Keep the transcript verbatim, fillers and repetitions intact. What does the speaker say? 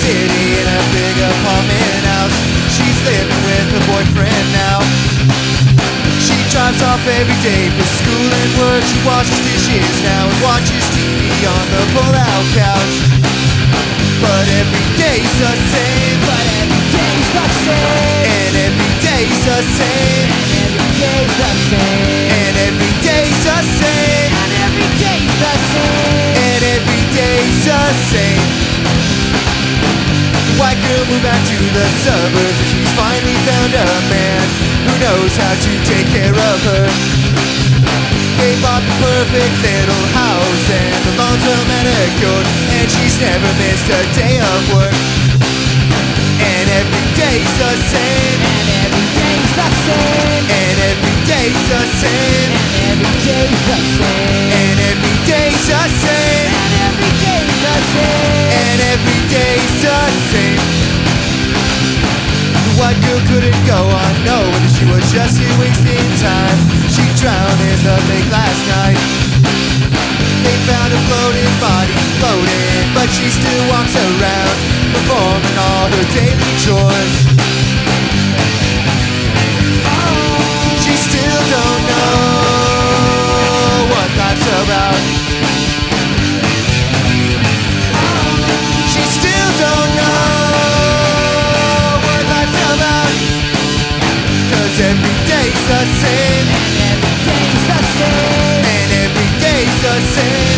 City in a big apartment house. She's living with her boyfriend now. She drives off every day for school and work. She washes dishes now and watches T V on the pull-out couch. But every day's the same. But every day's the same. And every day's the same. And every day's the same. And every day's the same. And every day's the same. And every day's the same. The white girl moved back to the suburbs, and she's finally found a man who knows how to take care of her. They bought the perfect little house, and the lawns are manicured, and she's never missed a day of work. And every day's the same. And every day's the same. And every day's the same. And every day's the same. And every day's the same. And every day's the same. And every day's the same. The white girl couldn't go on, no, and she was just here wasting time. She drowned in the lake last night. They found a floating body floating, but she still walks around, performing all her daily chores. She still don't know what life's about. She still don't know what life's about. 'Cause every day's the same. And every day's the same. And every day's the same.